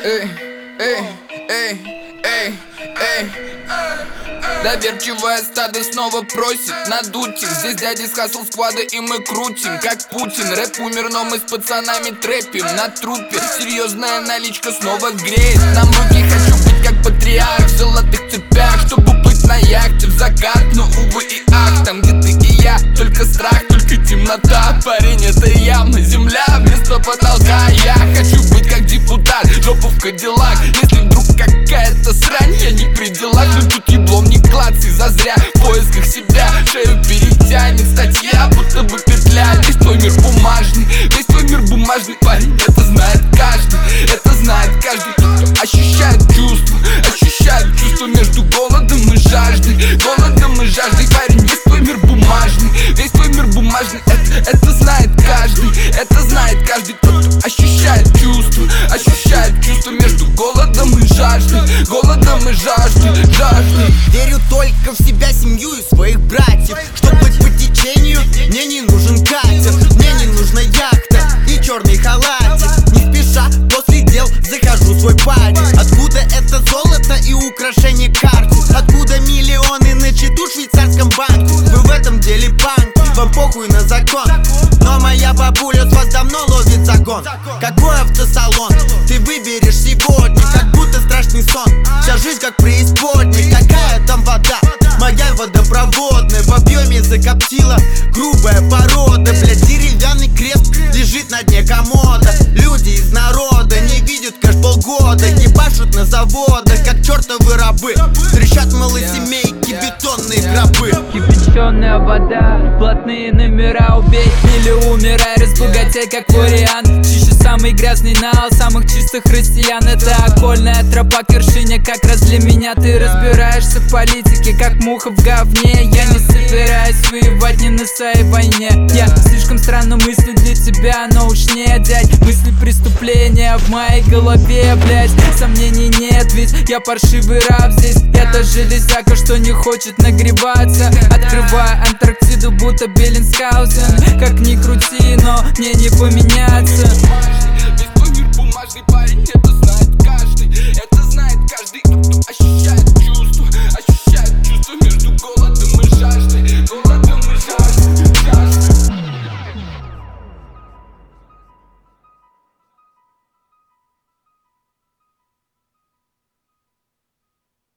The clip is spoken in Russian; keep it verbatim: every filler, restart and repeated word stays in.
Эй, эй, эй, эй, эй. Доверчивое стадо снова просит надуть их. Здесь дяди с хасл сквада и мы крутим как Путин. Рэп умер, но мы с пацанами трэпим на трупе. Серьезная наличка снова греет нам руки. Хочу быть как патриарх в золотых цепях, чтобы плыть на яхте в закат. Но увы и ах, там где ты и я, только страх, только темнота. Парень, это яма, земля вместо потолка. Я хочу быть как депутат, жопу в кадиллак. Если вдруг какая-то срань, я не при делах. Но тут еблом не клацай зазря, в поисках себя шею перетянет статья, будто бы петля. Весь твой мир бумажный, весь твой мир бумажный. Парень, это знает каждый, это знает каждый. Кто ощущает чувство, ощущает чувство между голодом и жаждой. Голодом и жаждой, парень, весь твой мир бумажный, весь твой мир бумажный. Это, это знает каждый, это знает каждый. Тот, кто ощущает чувство, ощущает чувство между голодом и жаждой. Голодом и жаждой, жаждой. Верю только в себя, семью и своих братьев. Чтоб быть по течению, мне не нужен катер, мне не нужна яхта и черный халатик. Не спеша после дел захожу в свой парень. Откуда это золото и украшение карты? Откуда миллионы на счету в швейцарском банке? Вы в этом деле панки, вам похуй на закон. Но моя бабуля с вас давно ловит загон. Какой автосалон ты выберешь сегодня? Как будто страшный сон, вся жизнь как преисподней. Какая там вода? Моя водопроводная. В объеме закоптила грубая порода. Блять, деревянный крест лежит на дне комода. Люди из народа не видят кэш полгода. Ебашут на заводах, как чертовы рабы. Трещат малосемейки, бетонные гробы. Кипяченая вода, плотные номера. Убей или умирай, разбогатей как вариант. Чище самый грязный нал самых чистых россиян. Это окольная тропа к вершине, как раз для меня. Ты разбираешься в политике, как муха в говне. Я не собираюсь воевать ни на своей войне. Я слишком странно мыслю для тебя, но уж не дядь. Мысли преступления в моей голове, блять. Сомнений нет, ведь я паршивый раб здесь. Это железяка, что не хочет нагреваться. Открывая Антарктиду, будто Беллинсгаузен. Как ни крути, но мне не поменяться. Весь твой мир бумажный, парень, это знает каждый, это знает каждый. Кто ощущает